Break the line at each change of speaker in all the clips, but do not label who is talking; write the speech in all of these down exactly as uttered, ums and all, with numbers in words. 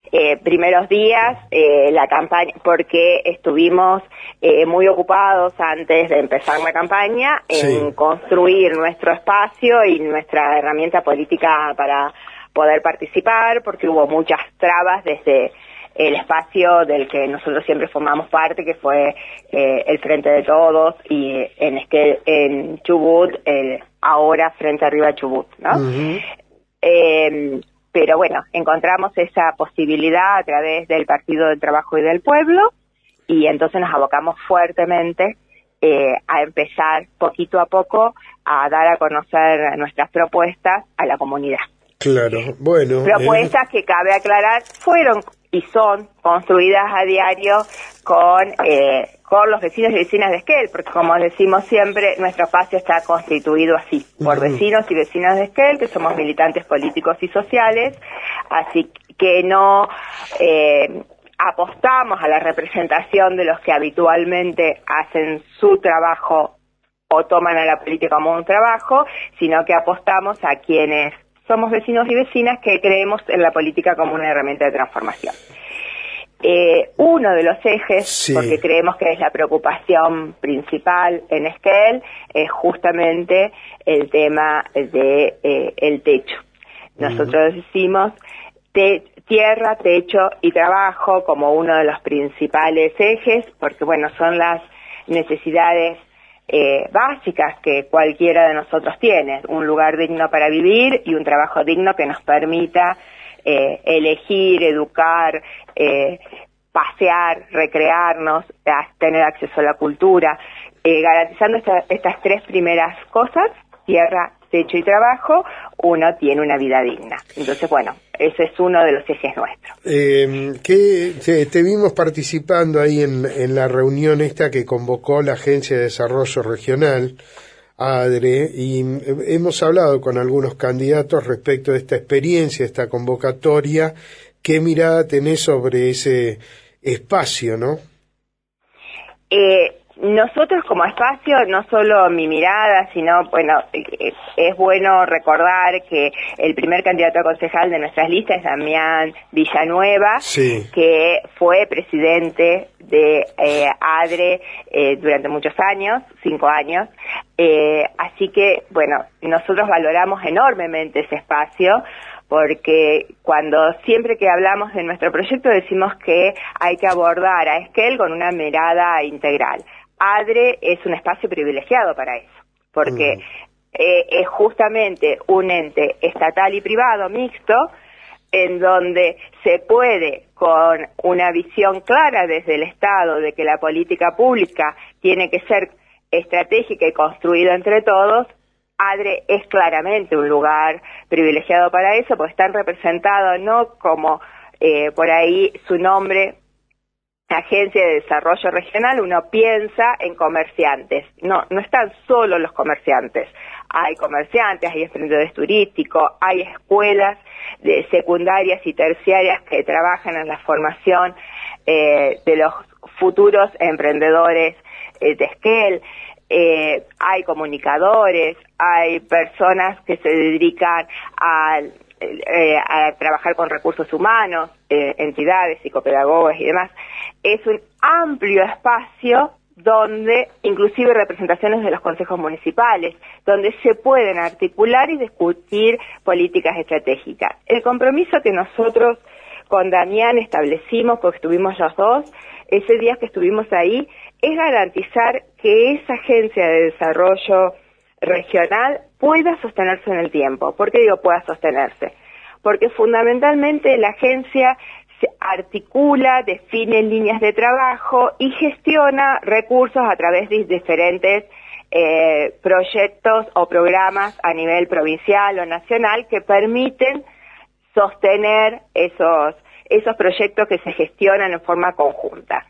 eh, primeros días, eh, la campaña, porque estuvimos eh, muy ocupados antes de empezar la campaña en
Sí.
construir nuestro espacio y nuestra herramienta política para poder participar, porque hubo muchas trabas desde el espacio del que nosotros siempre formamos parte, que fue eh, el Frente de Todos, y en este en Chubut, el ahora Frente Arriba Chubut, ¿no?
Uh-huh.
Eh, pero bueno, encontramos esa posibilidad a través del Partido del Trabajo y del Pueblo, y entonces nos abocamos fuertemente eh, a empezar poquito a poco a dar a conocer nuestras propuestas a la comunidad.
Claro, bueno.
Propuestas
eh...
que, cabe aclarar, fueron y son construidas a diario con eh, con los vecinos y vecinas de Esquel, porque como decimos siempre, nuestro espacio está constituido así, por
Uh-huh.
vecinos y vecinas de Esquel, que somos militantes políticos y sociales, así que no eh, apostamos a la representación de los que habitualmente hacen su trabajo o toman a la política como un trabajo, sino que apostamos a quienes somos vecinos y vecinas que creemos en la política como una herramienta de transformación. Eh, uno de los ejes,
sí.
porque creemos que es la preocupación principal en Esquel, es justamente el tema de eh, el techo. Nosotros uh-huh. decimos te, tierra, techo y trabajo como uno de los principales ejes, porque bueno, son las necesidades Eh, básicas que cualquiera de nosotros tiene, un lugar digno para vivir y un trabajo digno que nos permita eh, elegir, educar, eh, pasear, recrearnos, tener acceso a la cultura, eh, garantizando esta, estas tres primeras cosas, tierra, techo y trabajo, uno tiene una vida digna. Entonces, bueno, ese es uno de los ejes nuestros.
Eh, que te, te vimos participando ahí en, en la reunión esta que convocó la Agencia de Desarrollo Regional, ADRE, y hemos hablado con algunos candidatos respecto de esta experiencia, esta convocatoria. ¿Qué mirada tenés sobre ese espacio, no?
Eh, Nosotros como espacio, no solo mi mirada, sino, bueno, es bueno recordar que el primer candidato a concejal de nuestras listas es Damián Villanueva,
sí.
que fue presidente de eh, ADRE eh, durante muchos años, cinco años, eh, así que, bueno, nosotros valoramos enormemente ese espacio, porque cuando siempre que hablamos de nuestro proyecto decimos que hay que abordar a Esquel con una mirada integral. ADRE es un espacio privilegiado para eso, porque mm. eh, es justamente un ente estatal y privado mixto, en donde se puede, con una visión clara desde el Estado de que la política pública tiene que ser estratégica y construida entre todos, ADRE es claramente un lugar privilegiado para eso, porque están representados no como eh, por ahí su nombre, Agencia de Desarrollo Regional, uno piensa en comerciantes. No, no están solo los comerciantes. Hay comerciantes, hay emprendedores turísticos, hay escuelas de secundarias y terciarias que trabajan en la formación eh, de los futuros emprendedores eh, de Esquel. Eh, hay comunicadores, hay personas que se dedican a, eh, a trabajar con recursos humanos, eh, entidades, psicopedagogos y demás. Es un amplio espacio donde inclusive representaciones de los consejos municipales, donde se pueden articular y discutir políticas estratégicas. El compromiso que nosotros con Damián establecimos, porque estuvimos los dos, ese día que estuvimos ahí, es garantizar que esa agencia de desarrollo regional pueda sostenerse en el tiempo. ¿Por qué digo pueda sostenerse? Porque fundamentalmente la agencia se articula, define líneas de trabajo y gestiona recursos a través de diferentes eh, proyectos o programas a nivel provincial o nacional que permiten sostener esos, esos proyectos que se gestionan en forma conjunta.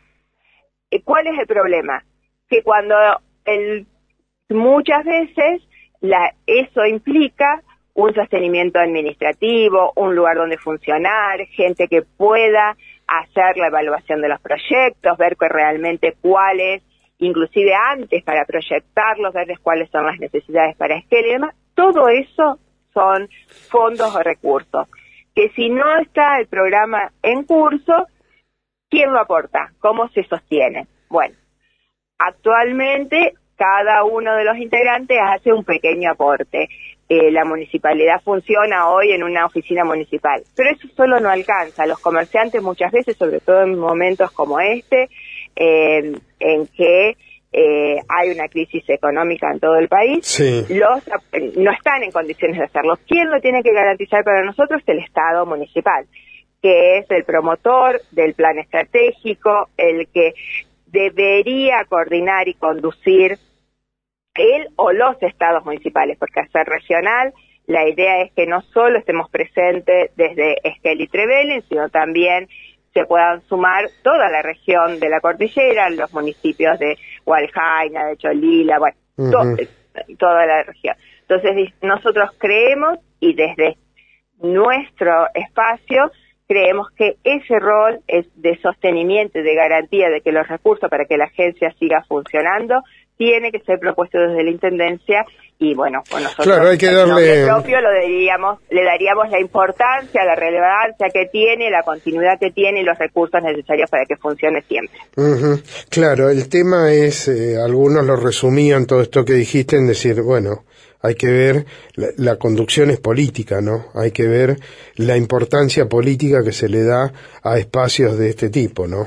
¿Cuál es el problema? Que cuando el, muchas veces la, eso implica un sostenimiento administrativo, un lugar donde funcionar, gente que pueda hacer la evaluación de los proyectos, ver que realmente cuáles, inclusive antes para proyectarlos, ver cuáles son las necesidades para Esquel y demás. Todo eso son fondos o recursos. que si no está el programa en curso, ¿quién lo aporta? ¿Cómo se sostiene? Bueno, actualmente cada uno de los integrantes hace un pequeño aporte. Eh, la municipalidad funciona hoy en una oficina municipal, pero eso solo no alcanza. Los comerciantes muchas veces, sobre todo en momentos como este, eh, en que eh, hay una crisis económica en todo el país, sí. los no están en condiciones de hacerlo. ¿Quién lo tiene que garantizar para nosotros? El Estado municipal, que es el promotor del plan estratégico, el que debería coordinar y conducir él o los estados municipales, porque al ser regional, la idea es que no solo estemos presentes desde Esquel y Trevelin, sino también se puedan sumar toda la región de la cordillera, los municipios de Hualjaina, de Cholila, bueno, uh-huh. to- toda la región. Entonces, nosotros creemos, y desde nuestro espacio, creemos que ese rol es de sostenimiento y de garantía de que los recursos para que la agencia siga funcionando tiene que ser propuesto desde la Intendencia y bueno, pues nosotros
claro, hay que darle...
en nombre propio lo diríamos, le daríamos la importancia, la relevancia que tiene, la continuidad que tiene y los recursos necesarios para que funcione siempre.
Uh-huh. Claro, el tema es, eh, algunos lo resumían todo esto que dijiste en decir, bueno, hay que ver, la, la conducción es política, ¿no? Hay que ver la importancia política que se le da a espacios de este tipo, ¿no?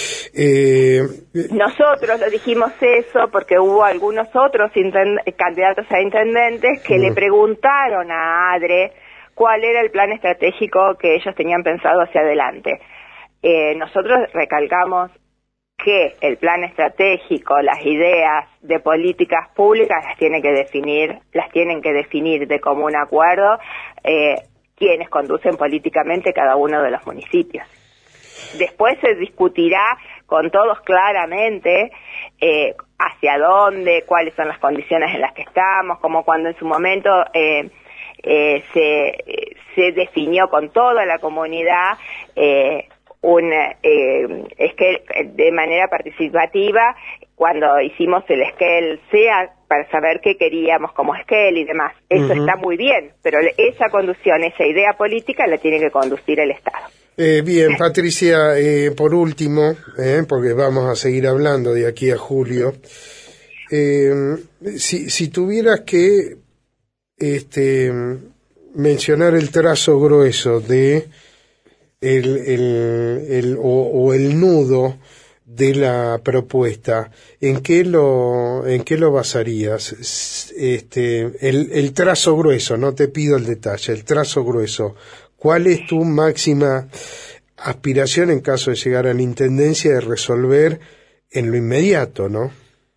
Eh,
Nosotros lo dijimos eso porque hubo algunos otros intend- candidatos a intendentes que uh-huh. le preguntaron a ADRE cuál era el plan estratégico que ellos tenían pensado hacia adelante. Eh, nosotros recalcamos que el plan estratégico, las ideas de políticas públicas las tiene que definir, las tienen que definir de común acuerdo eh, quienes conducen políticamente cada uno de los municipios. Después se discutirá con todos claramente eh, hacia dónde, cuáles son las condiciones en las que estamos, como cuando en su momento eh, eh, se, se definió con toda la comunidad eh, un eh, Esquel de manera participativa cuando hicimos el Esquel SEA para saber qué queríamos como Esquel y demás. Eso uh-huh. está muy bien, pero esa conducción, esa idea política la tiene que conducir el Estado.
Eh, bien, Patricia, eh, por último, eh, porque vamos a seguir hablando de aquí a julio, eh, si, si tuvieras que este, mencionar el trazo grueso de el, el, el o, o el nudo de la propuesta, ¿en qué lo, en qué lo basarías? Este, el, el trazo grueso, no te pido el detalle, el trazo grueso. ¿Cuál es tu máxima aspiración en caso de llegar a la Intendencia de resolver en lo inmediato, no?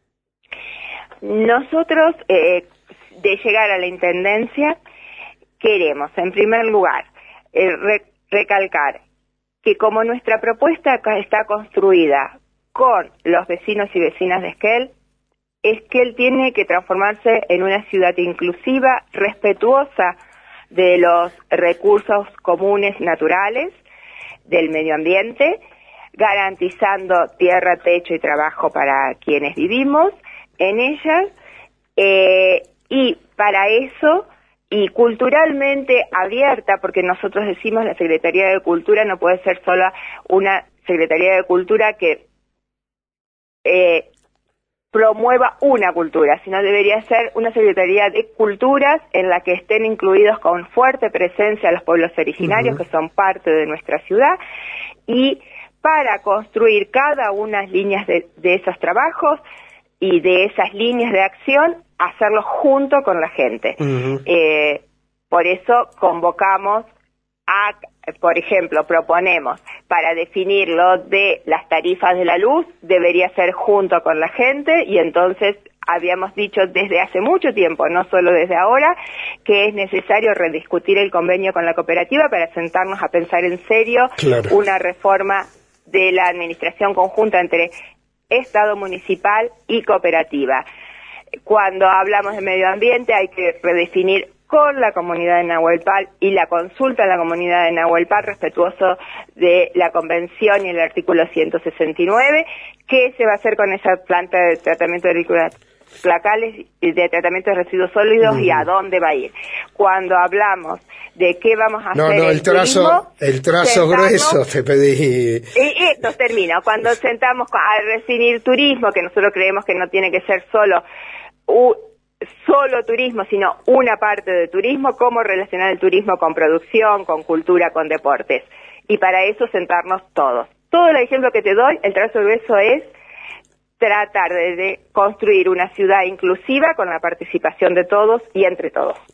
Nosotros, eh, de llegar a la Intendencia, queremos, en primer lugar, eh, re- recalcar que como nuestra propuesta está construida con los vecinos y vecinas de Esquel, Esquel tiene que transformarse en una ciudad inclusiva, respetuosa de los recursos comunes naturales, del medio ambiente, garantizando tierra, techo y trabajo para quienes vivimos en ellas, eh, y para eso, y culturalmente abierta, porque nosotros decimos la Secretaría de Cultura no puede ser solo una Secretaría de Cultura que eh, promueva una cultura, sino debería ser una Secretaría de Culturas en la que estén incluidos con fuerte presencia los pueblos originarios, uh-huh. que son parte de nuestra ciudad, y para construir cada una de las líneas de, de esos trabajos y de esas líneas de acción, hacerlo junto con la gente. Uh-huh. Eh, por eso convocamos a, por ejemplo, proponemos para definir lo de las tarifas de la luz, debería ser junto con la gente, y entonces habíamos dicho desde hace mucho tiempo, no solo desde ahora, que es necesario rediscutir el convenio con la cooperativa para sentarnos a pensar en serio claro. una reforma de la administración conjunta entre Estado municipal y cooperativa. Cuando hablamos de medio ambiente hay que redefinir con la comunidad de Nahuelpal y la consulta a la comunidad de Nahuelpal respetuoso de la convención y el artículo ciento sesenta y nueve. ¿Qué se va a hacer con esa planta de tratamiento de agrícola placales de tratamiento de residuos sólidos mm. y a dónde va a ir. Cuando hablamos de qué vamos a
no,
hacer
no, el trazo, turismo, el trazo grueso te pedí.
Y esto termina, cuando sentamos a definir turismo, que nosotros creemos que no tiene que ser solo un, solo turismo, sino una parte de turismo, cómo relacionar el turismo con producción, con cultura, con deportes. Y para eso sentarnos todos. Todo el ejemplo que te doy, el trazo grueso es tratar de, de construir una ciudad inclusiva con la participación de todos y entre todos.